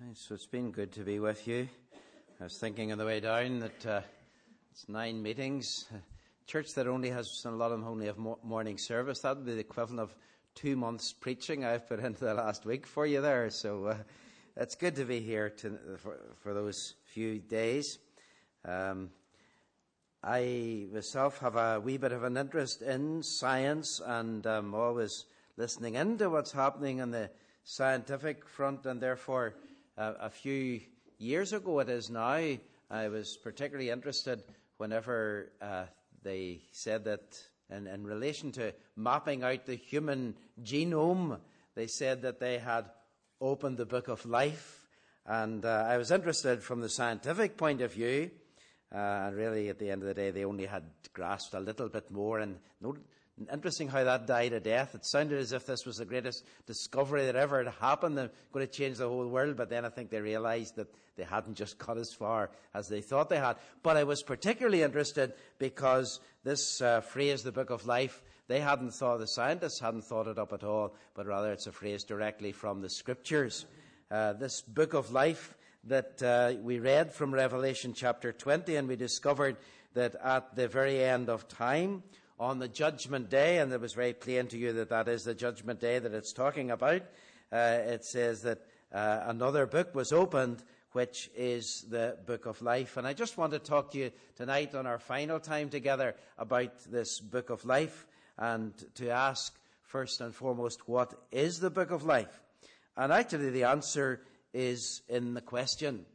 So it's been good to be with you. I was thinking on the way down that it's 9 meetings. Church that only has, and a lot of them only have morning service. That would be the equivalent of 2 months preaching I've put into the last week for you there. So it's good to be here for those few days. I myself have a wee bit of an interest in science, and I'm always listening into what's happening on the scientific front, and therefore a few years ago it is now, I was particularly interested whenever they said that in relation to mapping out the human genome, they said that they had opened the book of life. And I was interested from the scientific point of view, and really at the end of the day they only had grasped a little bit more. And interesting how that died a death. It sounded as if this was the greatest discovery that ever had happened, and going to change the whole world. But then I think they realized that they hadn't just got as far as they thought they had. But I was particularly interested because this phrase, the book of life, they hadn't thought, the scientists hadn't thought it up at all, but rather it's a phrase directly from the scriptures. This book of life that we read from Revelation chapter 20, and we discovered that at the very end of time, on the judgment day, and it was very plain to you that that is the judgment day that it's talking about, it says that another book was opened, which is the book of life. And I just want to talk to you tonight on our final time together about this book of life, and to ask first and foremost, what is the book of life? And actually the answer is in the question.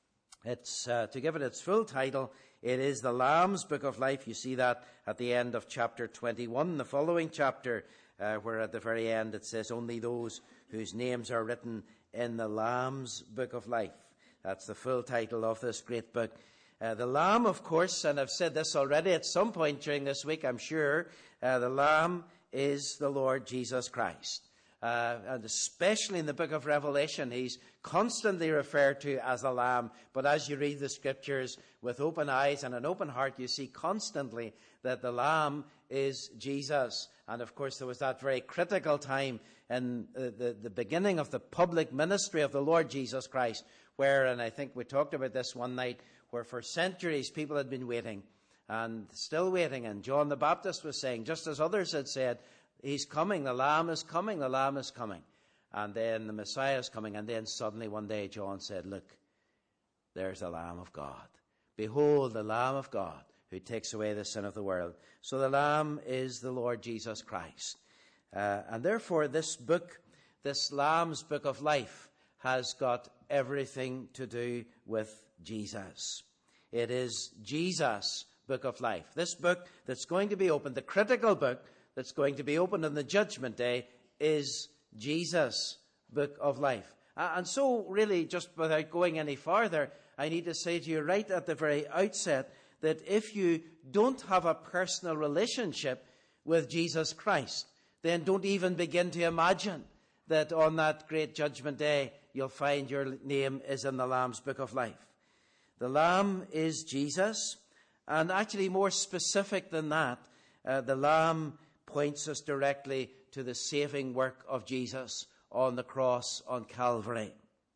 It's to give it its full title, it is the Lamb's Book of Life. You see that at the end of chapter 21, the following chapter, where at the very end it says, only those whose names are written in the Lamb's Book of Life. That's the full title of this great book. The Lamb, of course, and I've said this already at some point during this week, I'm sure, the Lamb is the Lord Jesus Christ. And especially in the book of Revelation, he's constantly referred to as a lamb. But as you read the scriptures with open eyes and an open heart, you see constantly that the lamb is Jesus. And of course, there was that very critical time in the beginning of the public ministry of the Lord Jesus Christ, where, and I think we talked about this one night, where for centuries people had been waiting and still waiting. And John the Baptist was saying, just as others had said, he's coming, the Lamb is coming, the Lamb is coming. And then the Messiah is coming. And then suddenly one day John said, look, there's the Lamb of God. Behold, the Lamb of God who takes away the sin of the world. So the Lamb is the Lord Jesus Christ. And therefore this book, this Lamb's Book of Life, has got everything to do with Jesus. It is Jesus' Book of Life. This book that's going to be opened, the critical book that's going to be opened on the judgment day, is Jesus' Book of Life. And so really, just without going any farther, I need to say to you right at the very outset that if you don't have a personal relationship with Jesus Christ, then don't even begin to imagine that on that great judgment day you'll find your name is in the Lamb's Book of Life. The Lamb is Jesus, and actually more specific than that, the Lamb points us directly to the saving work of Jesus on the cross on Calvary.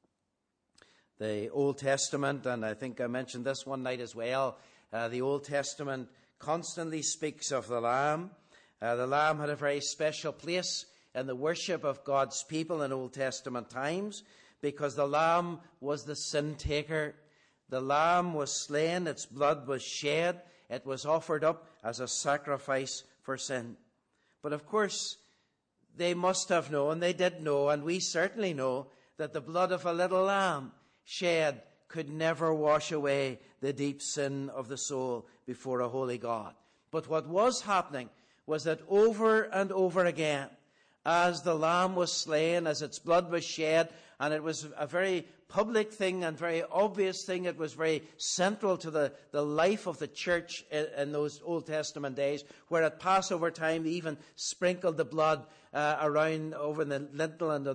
The Old Testament, and I think I mentioned this one night as well, the Old Testament constantly speaks of the Lamb. The Lamb had a very special place in the worship of God's people in Old Testament times, because the Lamb was the sin taker. The Lamb was slain, its blood was shed, it was offered up as a sacrifice for sin. But of course, they must have known, they did know, and we certainly know, that the blood of a little lamb shed could never wash away the deep sin of the soul before a holy God. But what was happening was that over and over again, as the lamb was slain, as its blood was shed, and it was a very public thing and very obvious thing, it was very central to the life of the church in those Old Testament days, where at Passover time they even sprinkled the blood around over the lintel and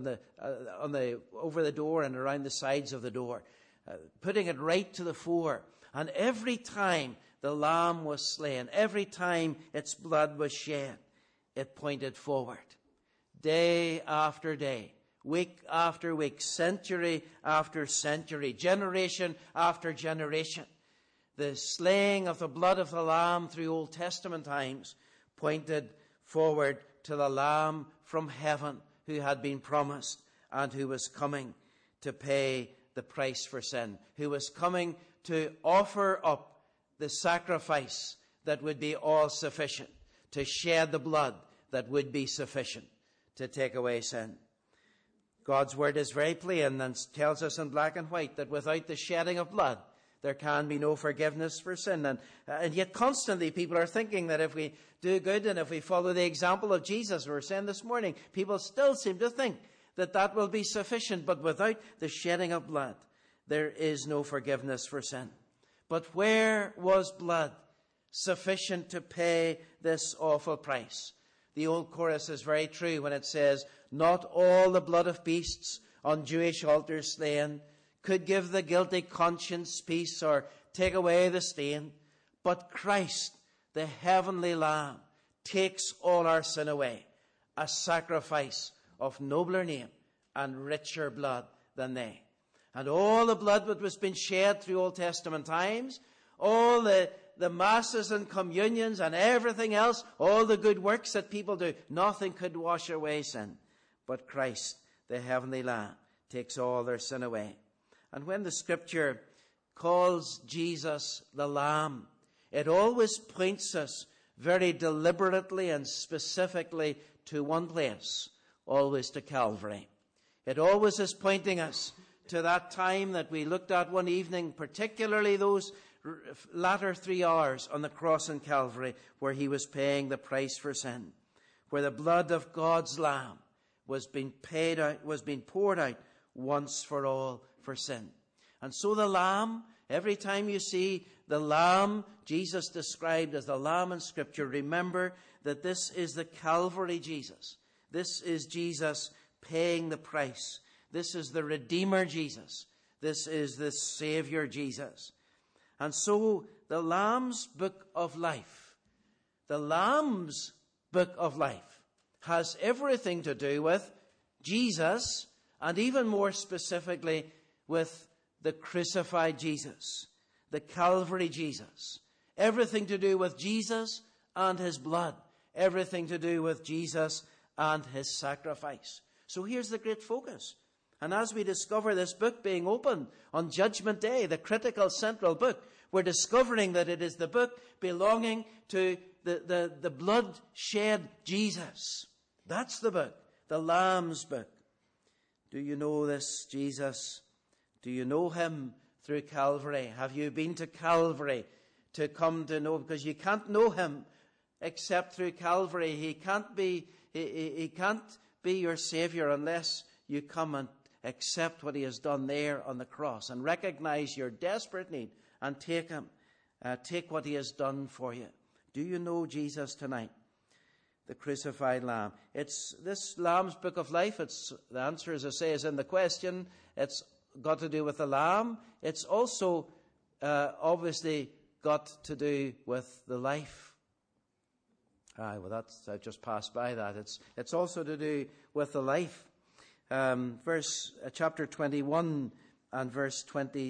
over the door and around the sides of the door, putting it right to the fore. And every time the lamb was slain, every time its blood was shed, it pointed forward. Day after day, week after week, century after century, generation after generation. The slaying of the blood of the Lamb through Old Testament times pointed forward to the Lamb from heaven who had been promised and who was coming to pay the price for sin, who was coming to offer up the sacrifice that would be all sufficient, to shed the blood that would be sufficient to take away sin. God's word is very plain and tells us in black and white that without the shedding of blood, there can be no forgiveness for sin. And yet constantly people are thinking that if we do good and if we follow the example of Jesus, we were saying this morning, people still seem to think that that will be sufficient. But without the shedding of blood, there is no forgiveness for sin. But where was blood sufficient to pay this awful price? The old chorus is very true when it says, not all the blood of beasts on Jewish altars slain could give the guilty conscience peace or take away the stain. But Christ, the heavenly Lamb, takes all our sin away, a sacrifice of nobler name and richer blood than they. And all the blood that was being shed through Old Testament times, all the masses and communions and everything else, all the good works that people do, nothing could wash away sin. But Christ, the heavenly Lamb, takes all their sin away. And when the Scripture calls Jesus the Lamb, it always points us very deliberately and specifically to one place, always to Calvary. It always is pointing us to that time that we looked at one evening, particularly those latter 3 hours on the cross in Calvary, where he was paying the price for sin, where the blood of God's Lamb was being poured out once for all for sin. And so the Lamb, every time you see the Lamb, Jesus described as the Lamb in Scripture, remember that this is the Calvary Jesus. This is Jesus paying the price. This is the Redeemer Jesus. This is the Savior Jesus. And so the Lamb's book of life, the Lamb's book of life has everything to do with Jesus, and even more specifically with the crucified Jesus, the Calvary Jesus. Everything to do with Jesus and his blood. Everything to do with Jesus and his sacrifice. So here's the great focus. And as we discover this book being opened on Judgment Day, the critical central book, we're discovering that it is the book belonging to the blood-shed Jesus. That's the book, the Lamb's book. Do you know this Jesus? Do you know him through Calvary? Have you been to Calvary to come to know? Because you can't know him except through Calvary. He can't be your Savior unless you come and accept what he has done there on the cross and recognize your desperate need and take him. Take what he has done for you. Do you know Jesus tonight? The crucified Lamb. It's this Lamb's book of life. The answer, as I say, is in the question. It's got to do with the Lamb. It's also obviously got to do with the life. I just passed by that. It's also to do with the life. Chapter 21 and verse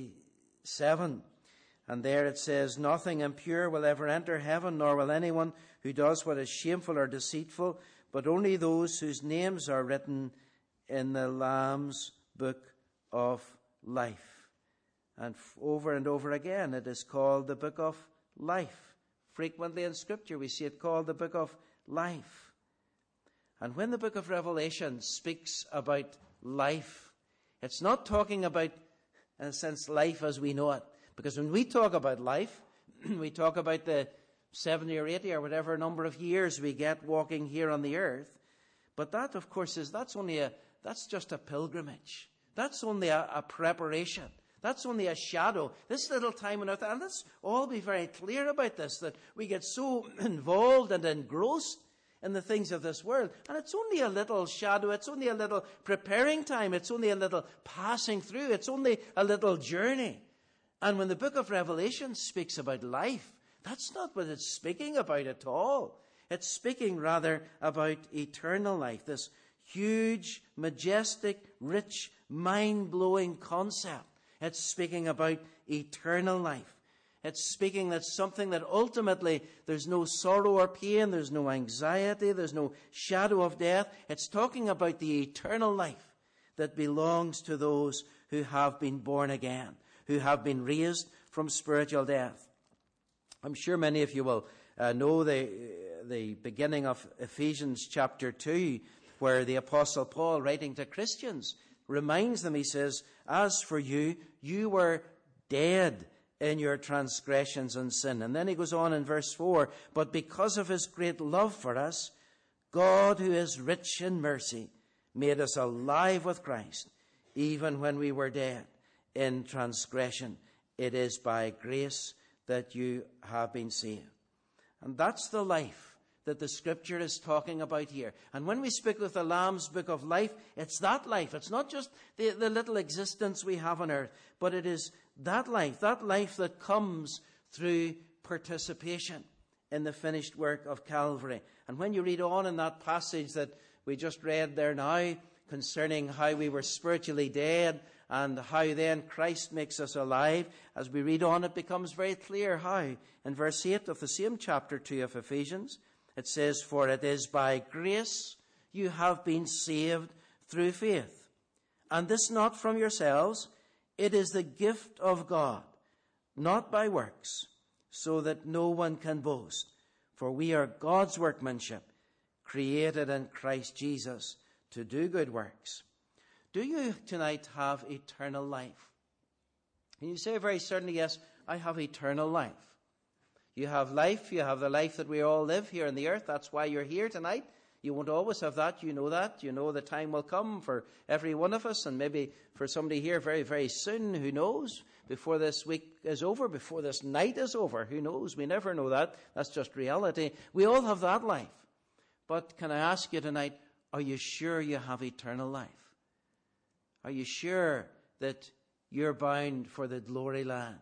27. And there it says, nothing impure will ever enter heaven, nor will anyone who does what is shameful or deceitful, but only those whose names are written in the Lamb's book of life. And over again, it is called the book of life. Frequently in Scripture, we see it called the book of life. And when the book of Revelation speaks about life, it's not talking about, in a sense, life as we know it. Because when we talk about life, we talk about the 70 or 80 or whatever number of years we get walking here on the earth. But that, of course, that's just a pilgrimage. That's only a preparation. That's only a shadow. This little time on earth, and let's all be very clear about this, that we get so involved and engrossed in the things of this world. And it's only a little shadow. It's only a little preparing time. It's only a little passing through. It's only a little journey. And when the book of Revelation speaks about life, that's not what it's speaking about at all. It's speaking rather about eternal life, this huge, majestic, rich, mind-blowing concept. It's speaking about eternal life. It's speaking that something that ultimately there's no sorrow or pain, there's no anxiety, there's no shadow of death. It's talking about the eternal life that belongs to those who have been born again, who have been raised from spiritual death. I'm sure many of you will know the beginning of Ephesians chapter 2, where the Apostle Paul, writing to Christians, reminds them, he says, as for you, you were dead in your transgressions and sin. And then he goes on in verse 4, but because of his great love for us, God, who is rich in mercy, made us alive with Christ, even when we were dead in transgression. It is by grace that you have been saved. And that's the life that the Scripture is talking about here. And when we speak of the Lamb's Book of Life, it's that life. It's not just the little existence we have on earth, but it is that life that comes through participation in the finished work of Calvary. And when you read on in that passage that we just read there now, concerning how we were spiritually dead and how then Christ makes us alive, as we read on, it becomes very clear how. In verse 8 of the same chapter 2 of Ephesians, it says, for it is by grace you have been saved through faith. And this not from yourselves, it is the gift of God, not by works, so that no one can boast. For we are God's workmanship, created in Christ Jesus to do good works. Do you tonight have eternal life? And you say very certainly, yes, I have eternal life. You have life, you have the life that we all live here on the earth. That's why you're here tonight. You won't always have that. You know that. You know the time will come for every one of us, and maybe for somebody here very, very soon. Who knows? Before this week is over, before this night is over. Who knows? We never know that. That's just reality. We all have that life. But can I ask you tonight, are you sure you have eternal life? Are you sure that you're bound for the glory land?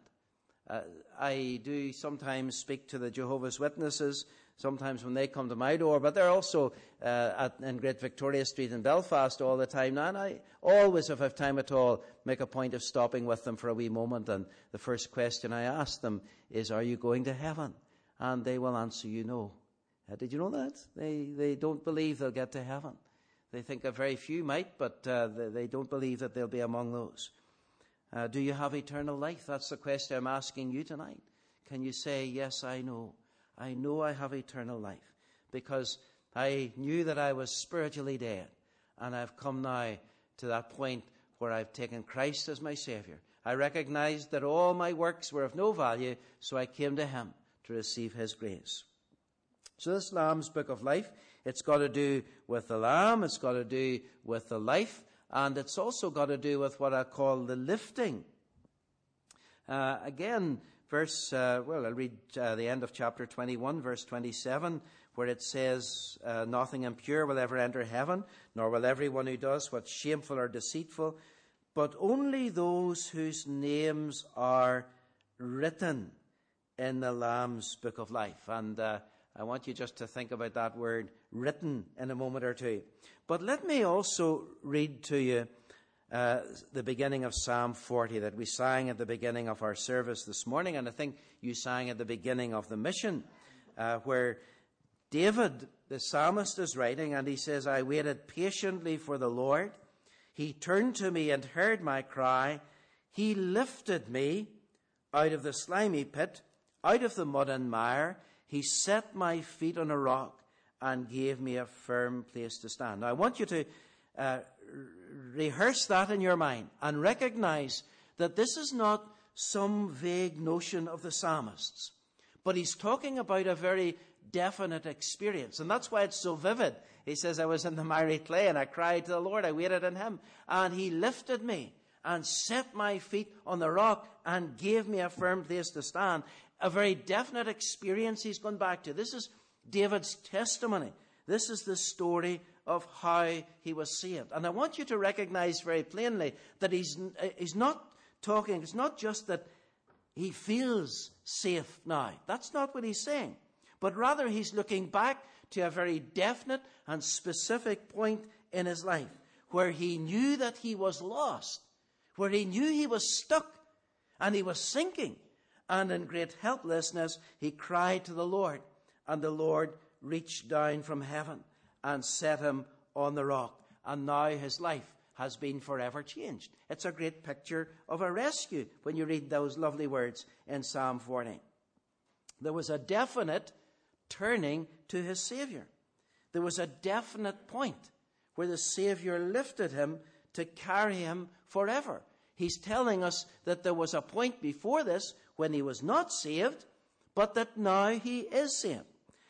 I do sometimes speak to the Jehovah's Witnesses, sometimes when they come to my door, but they're also in Great Victoria Street in Belfast all the time now, and I always, if I have time at all, make a point of stopping with them for a wee moment, and the first question I ask them is, are you going to heaven? And they will answer you no. Did you know that? They don't believe they'll get to heaven. They think a very few might, but they don't believe that they'll be among those. Do you have eternal life? That's the question I'm asking you tonight. Can you say, yes, I know. I know I have eternal life, because I knew that I was spiritually dead, and I've come now to that point where I've taken Christ as my Savior. I recognized that all my works were of no value, so I came to him to receive his grace. So this Lamb's Book of Life, it's got to do with the Lamb, it's got to do with the life, and it's also got to do with what I call the lifting. Again, I'll read the end of chapter 21, verse 27, where it says, nothing impure will ever enter heaven, nor will everyone who does what's shameful or deceitful, but only those whose names are written in the Lamb's Book of Life. And I want you just to think about that word written in a moment or two. But let me also read to you the beginning of Psalm 40 that we sang at the beginning of our service this morning, and I think you sang at the beginning of the mission, where David, the psalmist, is writing, and he says, I waited patiently for the Lord. He turned to me and heard my cry. He lifted me out of the slimy pit, out of the mud and mire. He set my feet on a rock and gave me a firm place to stand. Now, I want you to rehearse that in your mind and recognize that this is not some vague notion of the psalmist's, but he's talking about a very definite experience. And that's why it's so vivid. He says, I was in the miry clay and I cried to the Lord. I waited on him, and he lifted me and set my feet on the rock and gave me a firm place to stand. A very definite experience he's gone back to. This is David's testimony. This is the story of how he was saved. And I want you to recognize very plainly that he's not talking, it's not just that he feels safe now. That's not what he's saying. But rather he's looking back to a very definite and specific point in his life where he knew that he was lost, where he knew he was stuck and he was sinking. And in great helplessness, he cried to the Lord, and the Lord reached down from heaven and set him on the rock. And now his life has been forever changed. It's a great picture of a rescue when you read those lovely words in Psalm 40. There was a definite turning to his Savior. There was a definite point where the Savior lifted him to carry him forever. He's telling us that there was a point before this when he was not saved, but that now he is saved.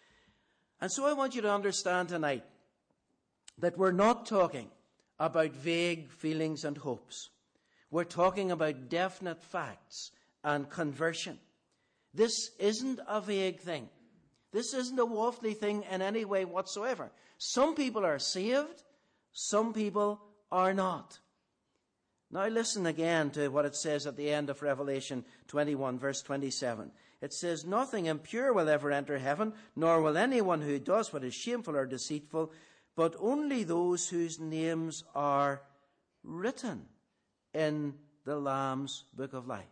And so I want you to understand tonight that we're not talking about vague feelings and hopes. We're talking about definite facts and conversion. This isn't a vague thing. This isn't a waffly thing in any way whatsoever. Some people are saved, some people are not. Now listen again to what it says at the end of Revelation 21, verse 27. It says, "Nothing impure will ever enter heaven, nor will anyone who does what is shameful or deceitful, but only those whose names are written in the Lamb's book of life."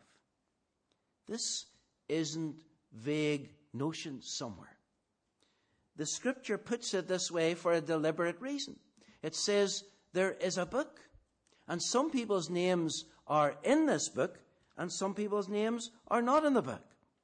This isn't vague notions somewhere. The scripture puts it this way for a deliberate reason. It says there is a book, and some people's names are in this book, and some people's names are not in the book.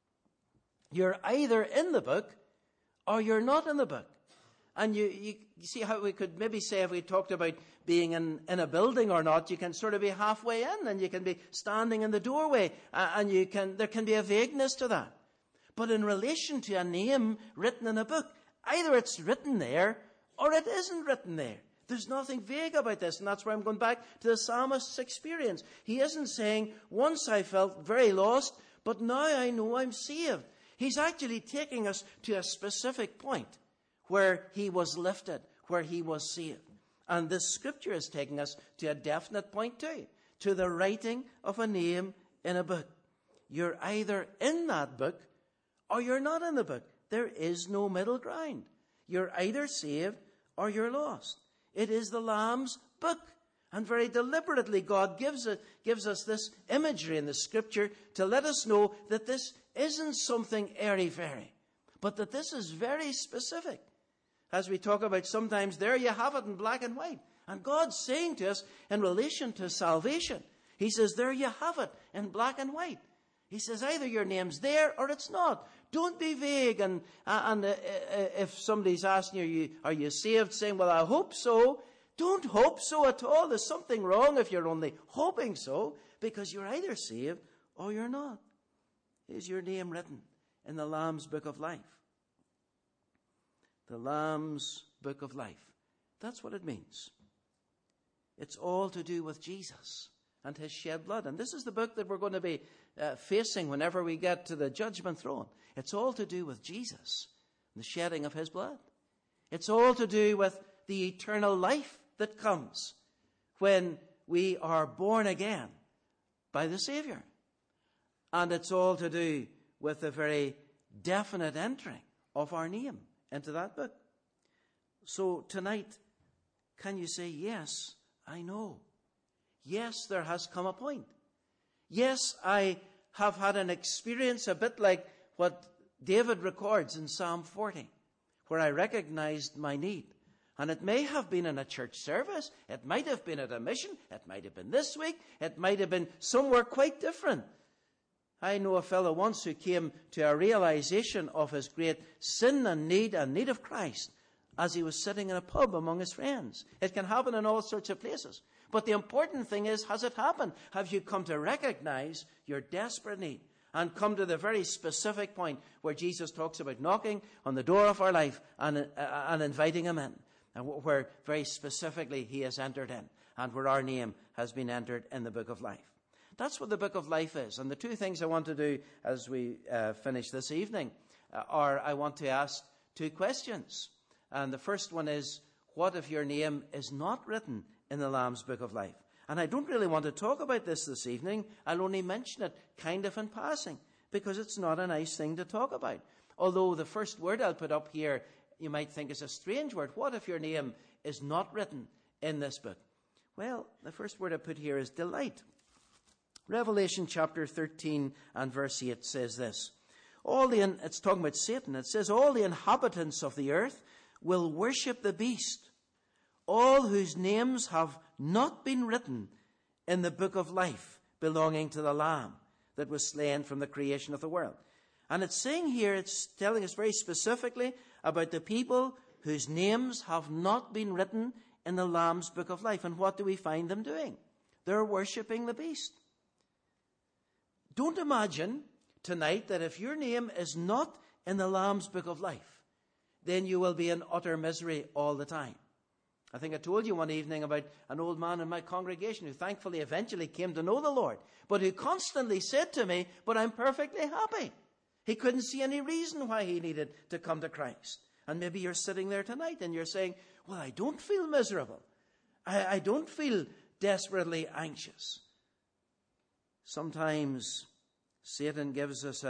You're either in the book or you're not in the book. And you see how we could maybe say, if we talked about being in a building or not, you can sort of be halfway in and you can be standing in the doorway, and there can be a vagueness to that. But in relation to a name written in a book, either it's written there or it isn't written there. There's nothing vague about this, and that's where I'm going back to the psalmist's experience. He isn't saying, once I felt very lost, but now I know I'm saved. He's actually taking us to a specific point where he was lifted, where he was saved. And this scripture is taking us to a definite point too, to the writing of a name in a book. You're either in that book or you're not in the book. There is no middle ground. You're either saved or you're lost. It is the Lamb's book. And very deliberately, God gives us this imagery in the scripture to let us know that this isn't something airy-fairy, but that this is very specific. As we talk about sometimes, there you have it in black and white. And God's saying to us in relation to salvation, he says, there you have it in black and white. He says, either your name's there or it's not. Don't be vague. And if somebody's asking you, are you saved? Saying, well, I hope so. Don't hope so at all. There's something wrong if you're only hoping so, because you're either saved or you're not. Is your name written in the Lamb's book of life? The Lamb's book of life. That's what it means. It's all to do with Jesus and his shed blood. And this is the book that we're going to be facing whenever we get to the judgment throne. It's all to do with Jesus, the shedding of his blood. It's all to do with the eternal life that comes when we are born again by the Savior. And it's all to do with the very definite entering of our name into that book. So tonight, can you say, yes, I know. Yes, there has come a point. Yes, I have had an experience a bit like what David records in Psalm 40, where I recognized my need. And it may have been in a church service. It might have been at a mission. It might have been this week. It might have been somewhere quite different. I know a fellow once who came to a realization of his great sin and need of Christ as he was sitting in a pub among his friends. It can happen in all sorts of places. But the important thing is, has it happened? Have you come to recognize your desperate need and come to the very specific point where Jesus talks about knocking on the door of our life and inviting him in, and where very specifically he has entered in, and where our name has been entered in the book of life. That's what the book of life is. And the two things I want to do as we finish this evening are I want to ask two questions. And the first one is, what if your name is not written in the Lamb's book of life? And I don't really want to talk about this evening. I'll only mention it kind of in passing, because it's not a nice thing to talk about. Although the first word I'll put up here, you might think is a strange word. What if your name is not written in this book? Well, the first word I put here is delight. Revelation chapter 13 and verse 8 says this. It's talking about Satan. It says, all the inhabitants of the earth will worship the beast, all whose names have not been written in the book of life belonging to the Lamb that was slain from the creation of the world. And it's saying here, it's telling us very specifically about the people whose names have not been written in the Lamb's book of life. And what do we find them doing? They're worshipping the beast. Don't imagine tonight that if your name is not in the Lamb's book of life, then you will be in utter misery all the time. I think I told you one evening about an old man in my congregation who thankfully eventually came to know the Lord, but who constantly said to me, but I'm perfectly happy. He couldn't see any reason why he needed to come to Christ. And maybe you're sitting there tonight and you're saying, well, I don't feel miserable. I don't feel desperately anxious. Sometimes Satan gives us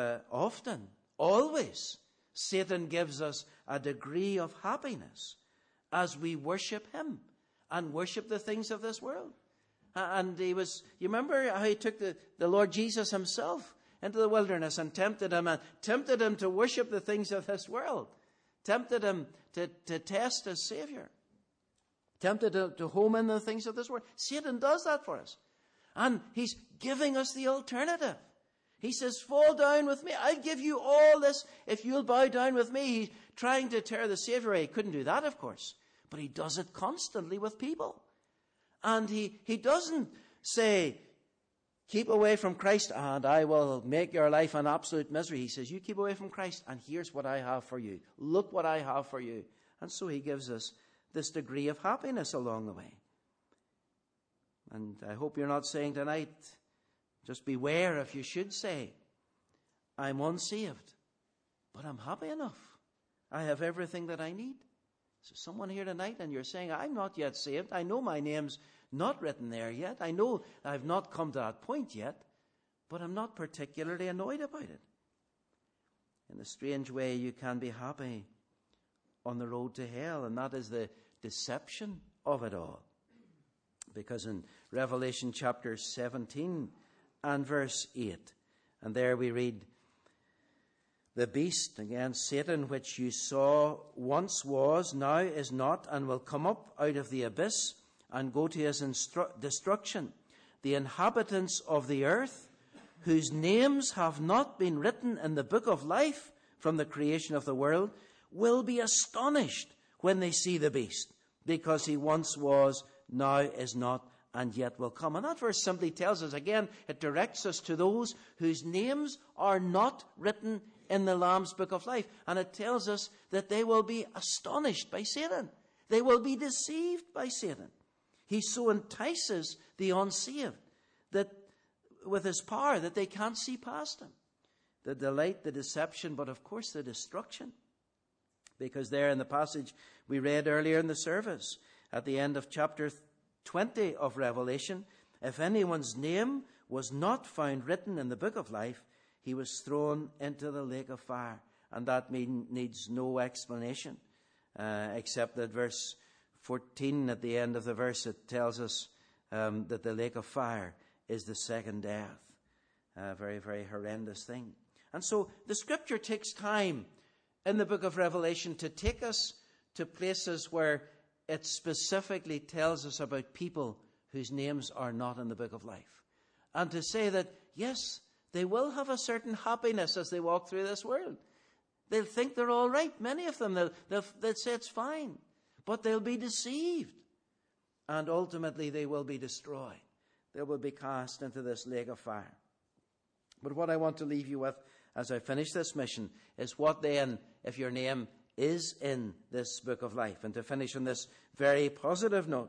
always, Satan gives us a degree of happiness as we worship him and worship the things of this world. And you remember how he took the Lord Jesus himself into the wilderness and tempted him to worship the things of this world, tempted him to test his Savior, tempted him to home in the things of this world. Satan does that for us. And he's giving us the alternative. He says, fall down with me. I'll give you all this if you'll bow down with me. He's trying to tear the Savior away. He couldn't do that, of course. But he does it constantly with people. And he doesn't say, keep away from Christ and I will make your life an absolute misery. He says, you keep away from Christ and here's what I have for you. Look what I have for you. And so he gives us this degree of happiness along the way. And I hope you're not saying tonight, just beware if you should say, I'm unsaved, but I'm happy enough. I have everything that I need. So someone here tonight and you're saying, I'm not yet saved. I know my name's not written there yet. I know I've not come to that point yet, but I'm not particularly annoyed about it. In a strange way, you can be happy on the road to hell, and that is the deception of it all. Because in Revelation chapter 17 and verse 8, and there we read, the beast, again Satan, which you saw once was, now is not, and will come up out of the abyss and go to his destruction. The inhabitants of the earth, whose names have not been written in the book of life from the creation of the world, will be astonished when they see the beast, because he once was, now is not, and yet will come. And that verse simply tells us, again, it directs us to those whose names are not written in the Lamb's book of life. And it tells us that they will be astonished by Satan. They will be deceived by Satan. He so entices the unsaved that with his power that they can't see past him. The delight, the deception, but of course the destruction. Because there in the passage we read earlier in the service, at the end of chapter 20 of Revelation, if anyone's name was not found written in the book of life, he was thrown into the lake of fire. And that needs no explanation, except that verse 14 at the end of the verse, it tells us that the lake of fire is the second death. A very, very horrendous thing. And so the scripture takes time in the book of Revelation to take us to places where it specifically tells us about people whose names are not in the book of life. And to say that, yes, they will have a certain happiness as they walk through this world. They'll think they're all right. Many of them, they'll say it's fine. But they'll be deceived. And ultimately they will be destroyed. They will be cast into this lake of fire. But what I want to leave you with as I finish this mission is what then, if your name is in this book of life. And to finish on this very positive note,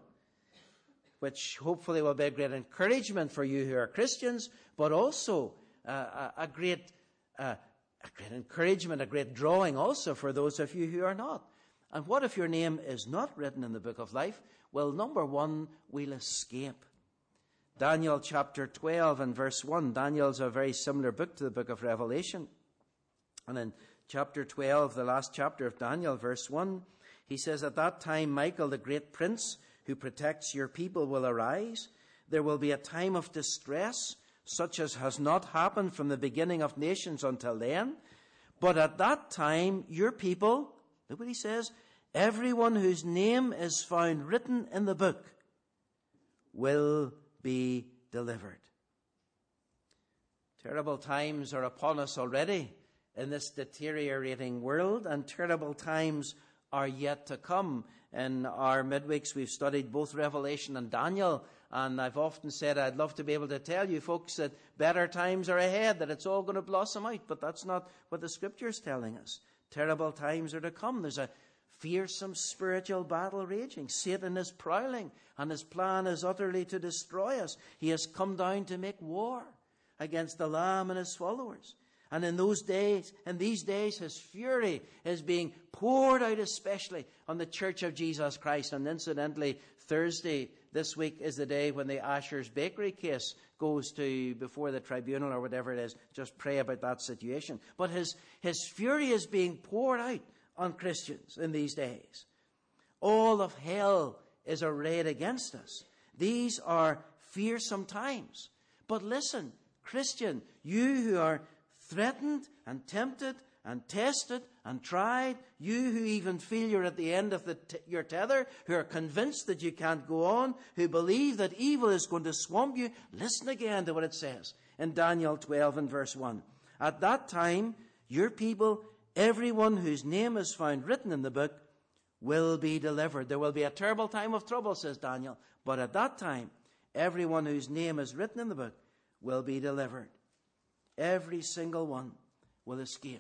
which hopefully will be a great encouragement for you who are Christians, but also a great encouragement, a great drawing also for those of you who are not. And what if your name is not written in the book of life? Well, number one, we'll escape. Daniel chapter 12 and verse 1. Daniel's a very similar book to the book of Revelation. And in chapter 12, the last chapter of Daniel, verse 1, he says, at that time Michael, the great prince, who protects your people will arise. There will be a time of distress, such as has not happened from the beginning of nations until then. But at that time, your people, look what he says, everyone whose name is found written in the book will be delivered. Terrible times are upon us already in this deteriorating world, and terrible times are yet to come. In our midweeks, we've studied both Revelation and Daniel, and I've often said I'd love to be able to tell you folks that better times are ahead, that it's all going to blossom out, but that's not what the Scripture's telling us. Terrible times are to come. There's a fearsome spiritual battle raging. Satan is prowling, and his plan is utterly to destroy us. He has come down to make war against the Lamb and his followers. And in these days, his fury is being poured out especially on the Church of Jesus Christ. And incidentally, Thursday this week is the day when the Asher's Bakery case goes to before the tribunal or whatever it is. Just pray about that situation. But his fury is being poured out on Christians in these days. All of hell is arrayed against us. These are fearsome times. But listen, Christian, you who are threatened and tempted and tested and tried, you who even feel you're at the end of your tether, who are convinced that you can't go on, who believe that evil is going to swamp you, listen again to what it says in Daniel 12 and verse 1. At that time, your people, everyone whose name is found written in the book, will be delivered. There will be a terrible time of trouble, says Daniel, but at that time, everyone whose name is written in the book will be delivered. Every single one will escape.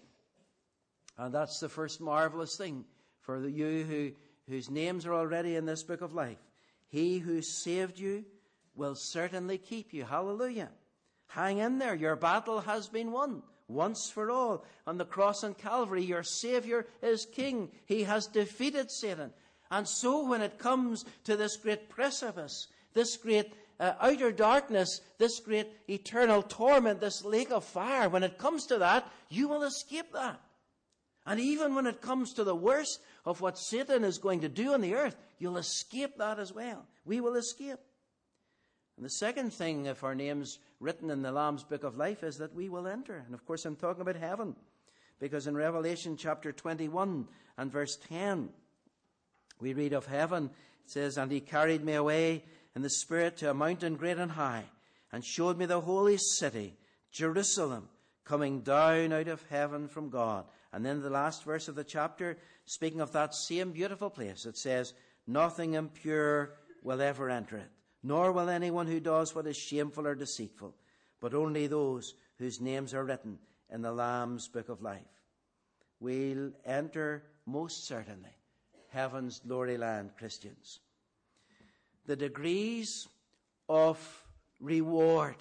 And that's the first marvelous thing for you whose names are already in this book of life. He who saved you will certainly keep you. Hallelujah. Hang in there. Your battle has been won once for all. On the cross on Calvary, your Savior is King. He has defeated Satan. And so when it comes to this great precipice, this great outer darkness, this great eternal torment, this lake of fire, when it comes to that, you will escape that. And even when it comes to the worst of what Satan is going to do on the earth, you'll escape that as well. We will escape. And the second thing, if our name's written in the Lamb's Book of Life, is that we will enter. And of course I'm talking about heaven. Because in Revelation chapter 21 and verse 10, we read of heaven. It says, "And he carried me away in the Spirit to a mountain great and high, and showed me the holy city, Jerusalem, coming down out of heaven from God." And then the last verse of the chapter, speaking of that same beautiful place, it says, "Nothing impure will ever enter it, nor will anyone who does what is shameful or deceitful, but only those whose names are written in the Lamb's Book of Life." We'll enter most certainly heaven's glory land, Christians. The degrees of reward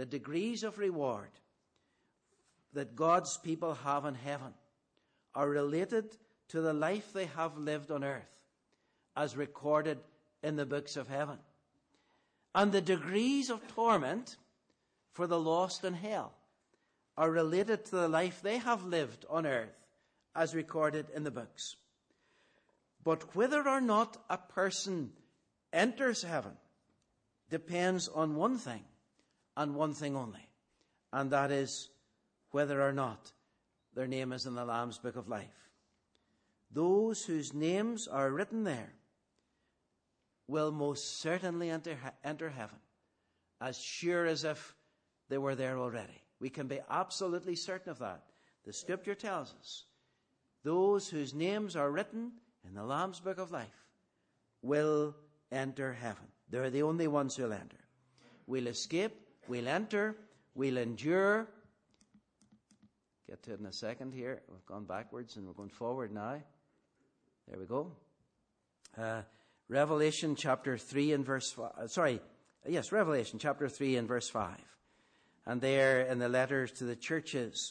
that God's people have in heaven are related to the life they have lived on earth, as recorded in the books of heaven. And the degrees of torment for the lost in hell are related to the life they have lived on earth, as recorded in the books. But whether or not a person enters heaven depends on one thing, and one thing only, and that is whether or not their name is in the Lamb's Book of Life. Those whose names are written there will most certainly enter heaven, as sure as if they were there already. We can be absolutely certain of that. The Scripture tells us those whose names are written in the Lamb's Book of Life will enter heaven. They're the only ones who'll enter. We'll escape, we'll enter, we'll endure. Get to it in a second here. We've gone backwards and we're going forward now. There we go. Revelation chapter 3 and verse 5. Revelation chapter 3 and verse 5. And there in the letters to the churches,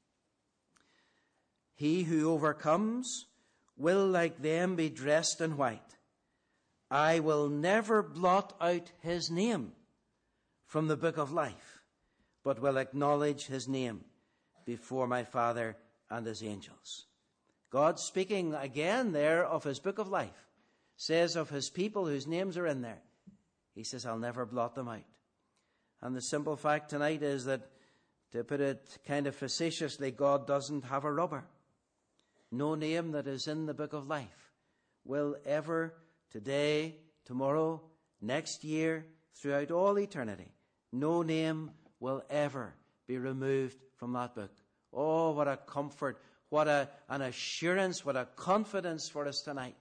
"He who overcomes will like them be dressed in white. I will never blot out his name from the book of life, but will acknowledge his name before my Father and his angels." God speaking again there of his book of life, says of his people whose names are in there, he says, I'll never blot them out. And the simple fact tonight is that, to put it kind of facetiously, God doesn't have a rubber. No name that is in the book of life will ever, today, tomorrow, next year, throughout all eternity, no name will ever be removed from that book. Oh, what a comfort, what an assurance, what a confidence for us tonight.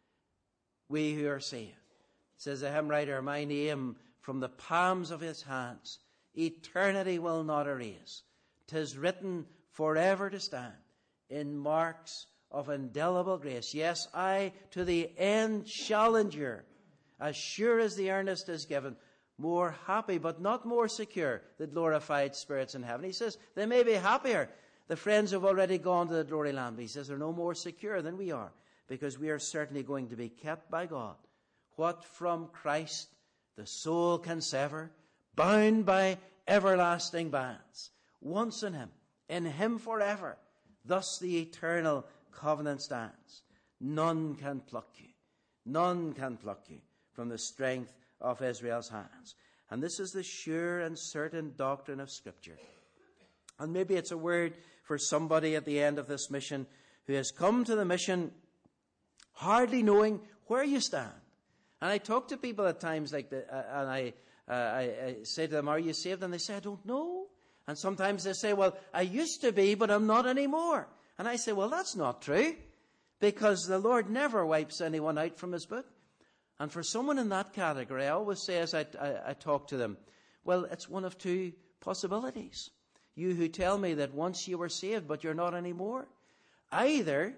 We who are saved. Says the hymn writer, my name from the palms of his hands, eternity will not erase. 'Tis written forever to stand in marks of indelible grace. Yes, I to the end shall endure, as sure as the earnest is given. More happy, but not more secure, the glorified spirits in heaven. He says they may be happier. The friends have already gone to the glory land. But he says they're no more secure than we are, because we are certainly going to be kept by God. What from Christ the soul can sever, bound by everlasting bands. Once in him forever. Thus the eternal covenant stands. None can pluck you. None can pluck you from the strength of Israel's hands. And this is the sure and certain doctrine of Scripture. And maybe it's a word for somebody at the end of this mission who has come to the mission hardly knowing where you stand. And I talk to people at times like that, and I say to them, are you saved? And they say, I don't know. And sometimes they say, well, I used to be, but I'm not anymore. And I say, well, that's not true, because the Lord never wipes anyone out from his book. And for someone in that category, I always say as I talk to them, well, it's one of two possibilities. You who tell me that once you were saved, but you're not anymore. Either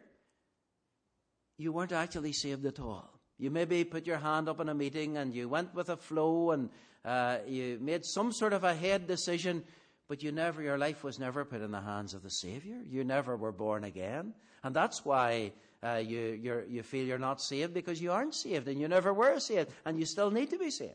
you weren't actually saved at all. You maybe put your hand up in a meeting and you went with a flow and you made some sort of a head decision, but your life was never put in the hands of the Savior. You never were born again. And that's why you feel you're not saved, because you aren't saved and you never were saved and you still need to be saved.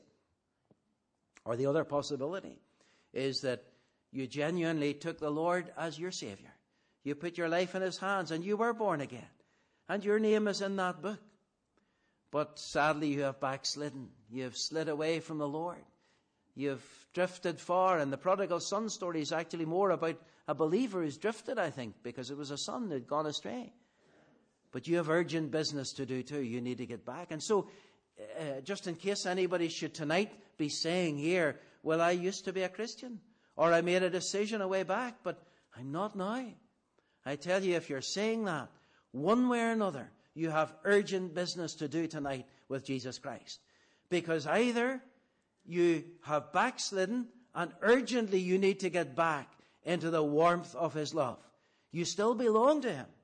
Or the other possibility is that you genuinely took the Lord as your Savior. You put your life in his hands and you were born again. And your name is in that book. But sadly you have backslidden. You have slid away from the Lord. You've drifted far. And the prodigal son story is actually more about a believer who's drifted, I think, because it was a son that had gone astray. But you have urgent business to do too. You need to get back. And so, just in case anybody should tonight be saying here, well, I used to be a Christian, or I made a decision a way back, but I'm not now. I tell you, if you're saying that, one way or another, you have urgent business to do tonight with Jesus Christ. Because either you have backslidden and urgently you need to get back into the warmth of his love. You still belong to him,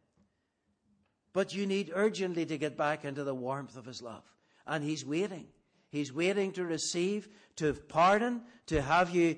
but you need urgently to get back into the warmth of his love. And he's waiting. He's waiting to receive, to pardon, to have you,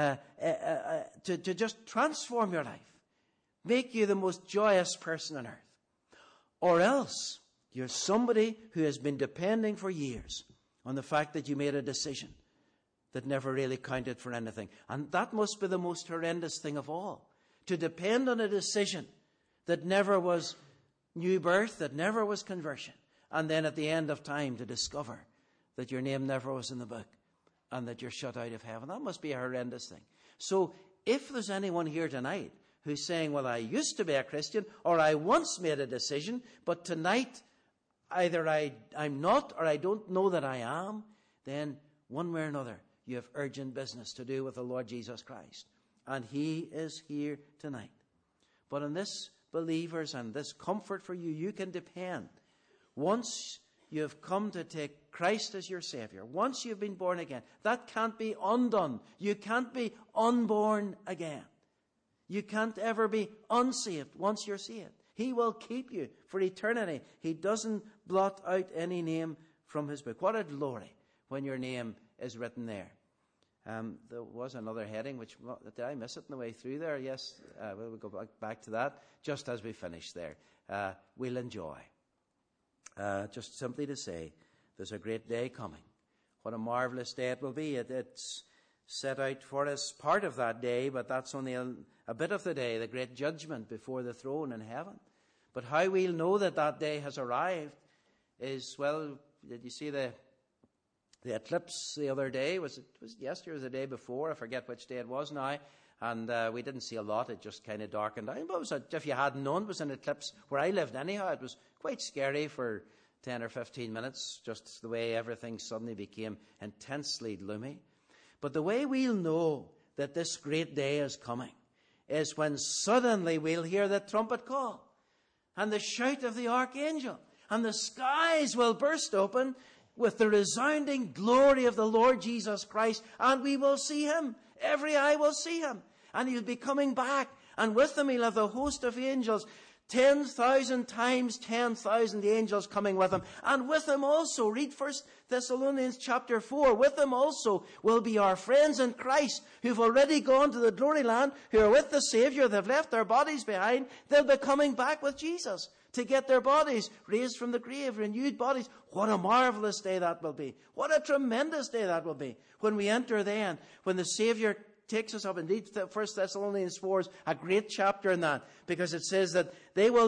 to just transform your life. Make you the most joyous person on earth. Or else you're somebody who has been depending for years on the fact that you made a decision that never really counted for anything. And that must be the most horrendous thing of all. To depend on a decision that never was new birth, that never was conversion. And then at the end of time to discover that your name never was in the book and that you're shut out of heaven. That must be a horrendous thing. So if there's anyone here tonight who's saying, well, I used to be a Christian, or I once made a decision, but tonight either I'm not or I don't know that I am, then one way or another, you have urgent business to do with the Lord Jesus Christ. And he is here tonight. But on this, believers, and this comfort for you, you can depend. Once you have come to take Christ as your Savior, once you've been born again, that can't be undone. You can't be unborn again. You can't ever be unsaved once you're saved. He will keep you for eternity. He doesn't blot out any name from his book. What a glory when your name is written there. There was another heading, did I miss it on the way through there? Yes, we'll go back to that just as we finish there. We'll enjoy. Just simply to say, there's a great day coming. What a marvelous day it will be. It's set out for us part of that day, but that's only a bit of the day, the great judgment before the throne in heaven. But how we'll know that that day has arrived is, well, Did you see the eclipse the other day? Was it yesterday or the day before? I forget which day it was now. And we didn't see a lot. It just kind of darkened out. But if you hadn't known, it was an eclipse where I lived anyhow. It was quite scary for 10 or 15 minutes, just the way everything suddenly became intensely gloomy. But the way we'll know that this great day is coming is when suddenly we'll hear the trumpet call and the shout of the archangel, and the skies will burst open with the resounding glory of the Lord Jesus Christ, and we will see him. Every eye will see him, and he'll be coming back, and with him he'll have the host of angels, 10,000 times 10,000 angels coming with him. And with him also, read 1 Thessalonians chapter 4, with him also will be our friends in Christ who've already gone to the glory land, who are with the Saviour. They've left their bodies behind. They'll be coming back with Jesus to get their bodies raised from the grave, renewed bodies. What a marvelous day that will be. What a tremendous day that will be when we enter then, when the Saviour takes us up. Indeed, 1 Thessalonians 4 is a great chapter in that, because it says that we will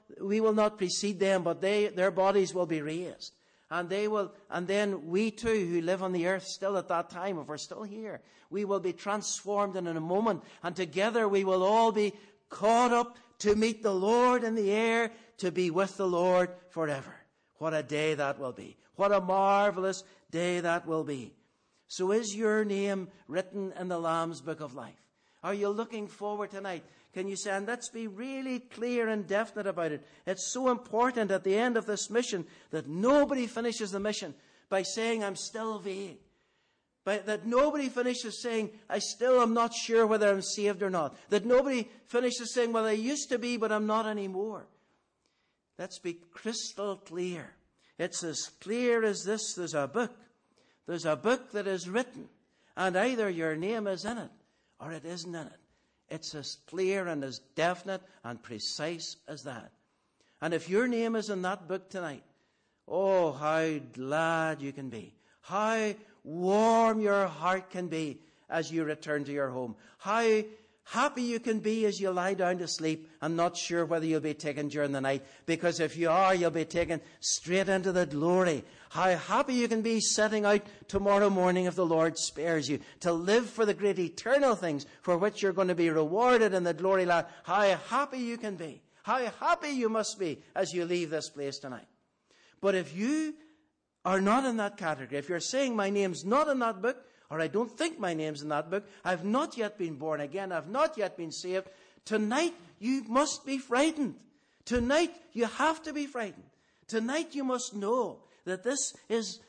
not precede them, but their bodies will be raised. And then we too, who live on the earth still at that time, if we're still here, we will be transformed in a moment, and together we will all be caught up to meet the Lord in the air, to be with the Lord forever. What a day that will be. What a marvelous day that will be. So is your name written in the Lamb's Book of Life? Are you looking forward tonight? Can you say, and let's be really clear and definite about it. It's so important at the end of this mission that nobody finishes the mission by saying, I'm still vague. That nobody finishes saying, I still am not sure whether I'm saved or not. That nobody finishes saying, well, I used to be, but I'm not anymore. Let's be crystal clear. It's as clear as this. There's a book. There's a book that is written, and either your name is in it or it isn't in it. It's as clear and as definite and precise as that. And if your name is in that book tonight, oh, how glad you can be. How warm your heart can be as you return to your home. How happy you can be as you lie down to sleep and not sure whether you'll be taken during the night. Because if you are, you'll be taken straight into the glory. How happy you can be setting out tomorrow morning if the Lord spares you, to live for the great eternal things for which you're going to be rewarded in the glory land. How happy you can be. How happy you must be as you leave this place tonight. But if you are not in that category, if you're saying my name's not in that book, or I don't think my name's in that book, I've not yet been born again, I've not yet been saved, tonight you must be frightened. Tonight you have to be frightened. Tonight you must know that this is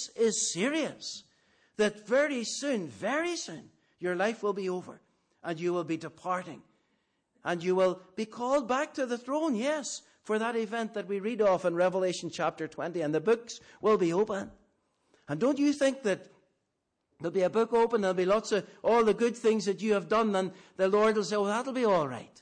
serious. That very soon, your life will be over, and you will be departing. And you will be called back to the throne, yes, for that event that we read of in Revelation chapter 20, and the books will be open. And don't you think that there'll be a book open, there'll be lots of all the good things that you have done, and the Lord will say, oh, that'll be all right.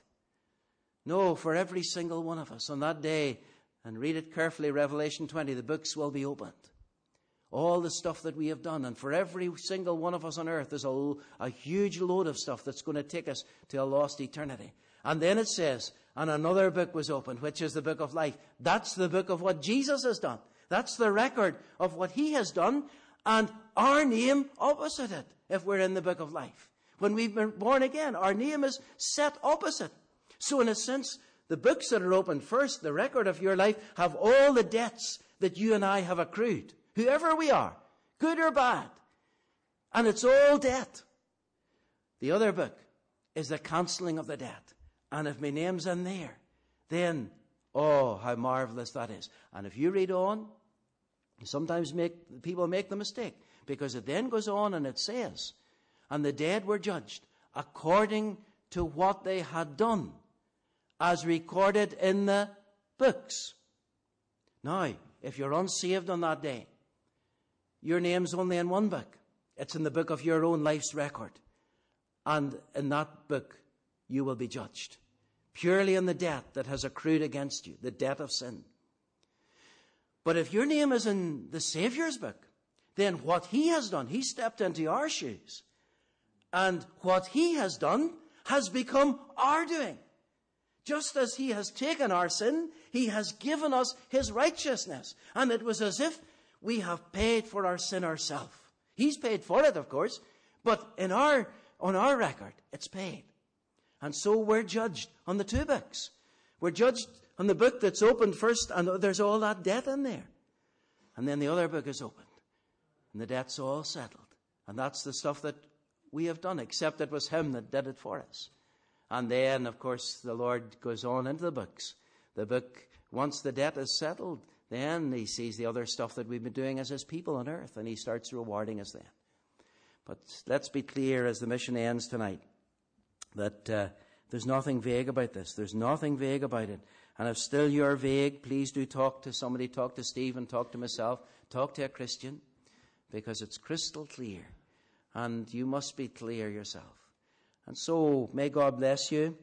No, for every single one of us on that day, and read it carefully, Revelation 20, the books will be opened. All the stuff that we have done, and for every single one of us on earth, there's a huge load of stuff that's going to take us to a lost eternity. And then it says, and another book was opened, which is the book of life. That's the book of what Jesus has done. That's the record of what he has done, and our name opposite it, if we're in the book of life. When we've been born again, our name is set opposite. So in a sense, the books that are opened first, the record of your life, have all the debts that you and I have accrued. Whoever we are, good or bad. And it's all debt. The other book is the cancelling of the debt. And if my name's in there, then, oh, how marvelous that is. And if you read on, sometimes people make the mistake, because it then goes on and it says, and the dead were judged according to what they had done, as recorded in the books. Now, if you're unsaved on that day, your name's only in one book. It's in the book of your own life's record. And in that book, you will be judged. Purely in the debt that has accrued against you, the debt of sin. But if your name is in the Saviour's book, then what he has done, he stepped into our shoes. And what he has done has become our doing. Just as he has taken our sin, he has given us his righteousness. And it was as if We have paid for our sin ourselves. He's paid for it, of course, but on our record, it's paid. And so we're judged on the two books. We're judged on the book that's opened first, and there's all that debt in there. And then the other book is opened, and the debt's all settled. And that's the stuff that we have done, except it was him that did it for us. And then, of course, the Lord goes on into the books. The book, once the debt is settled, then he sees the other stuff that we've been doing as his people on earth, and he starts rewarding us then. But let's be clear as the mission ends tonight that there's nothing vague about this. There's nothing vague about it. And if still you're vague, please do talk to somebody. Talk to Stephen, talk to myself, talk to a Christian, because it's crystal clear. And you must be clear yourself. And so, may God bless you.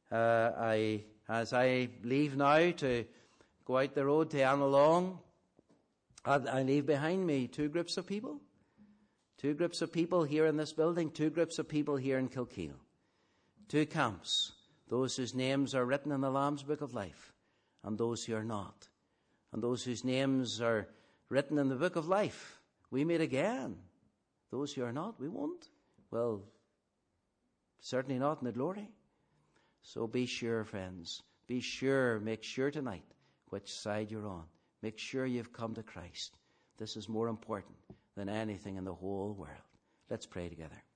As I leave now to go out the road to Annalong, I leave behind me two groups of people. Two groups of people here in this building, two groups of people here in Kilkeel. Two camps, those whose names are written in the Lamb's Book of Life, and those who are not. And those whose names are written in the Book of Life, we meet again. Those who are not, we won't. Well, certainly not in the glory. So be sure, friends. Be sure, make sure tonight which side you're on. Make sure you've come to Christ. This is more important than anything in the whole world. Let's pray together.